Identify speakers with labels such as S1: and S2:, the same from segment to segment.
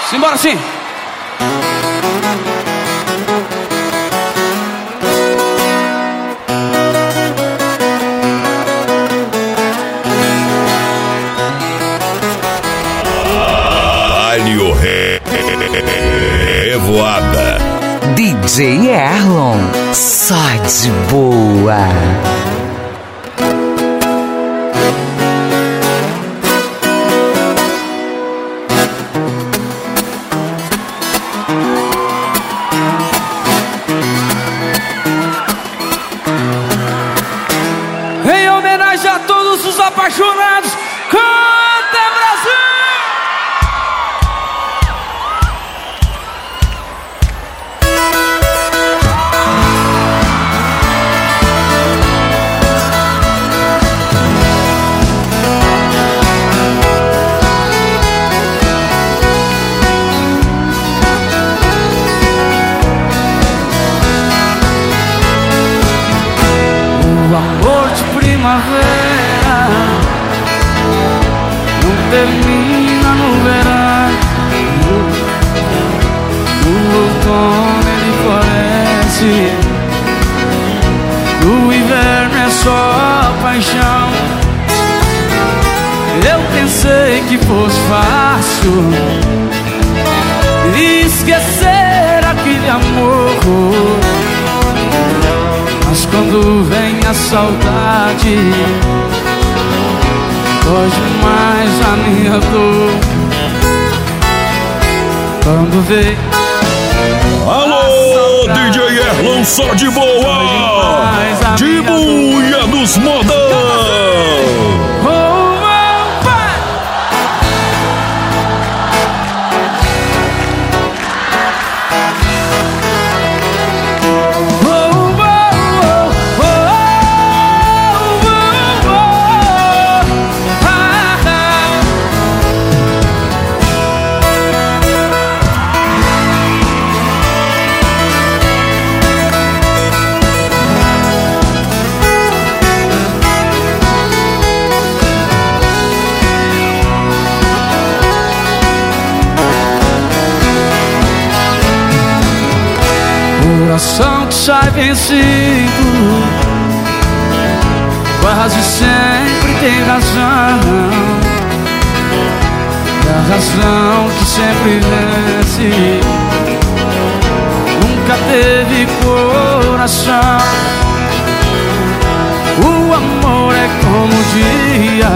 S1: Simbora sim.
S2: Alho Revoada.
S3: DJ Erlon, só de boa.
S1: Em homenagem a todos os apaixonados, canta Brasil! O amor de primavera não termina no verão. No outono ele floresce, no inverno é só paixão. Eu pensei que fosse fácil esquecer aquele amor, mas quando vem a saudade, dói demais a minha dor. Quando vem
S2: Alô, DJ Erlon, só de boa. De buia dos modão.
S1: Coração que sai vencido quase sempre tem razão, e a razão que sempre vence nunca teve coração. O amor é como o dia,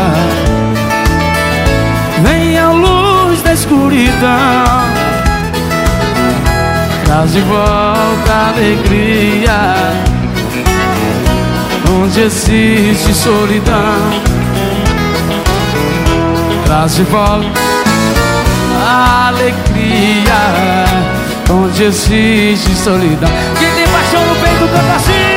S1: vem a luz da escuridão, traz de volta a alegria onde existe solidão. Traz de volta a alegria onde existe solidão. Quem tem paixão no peito canta assim.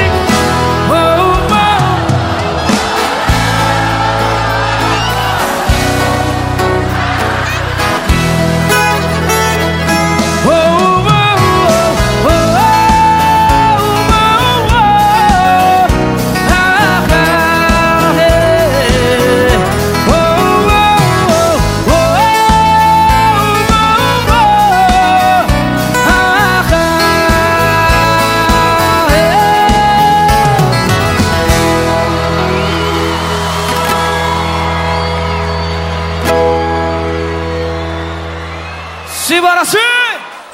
S1: Simbora sim!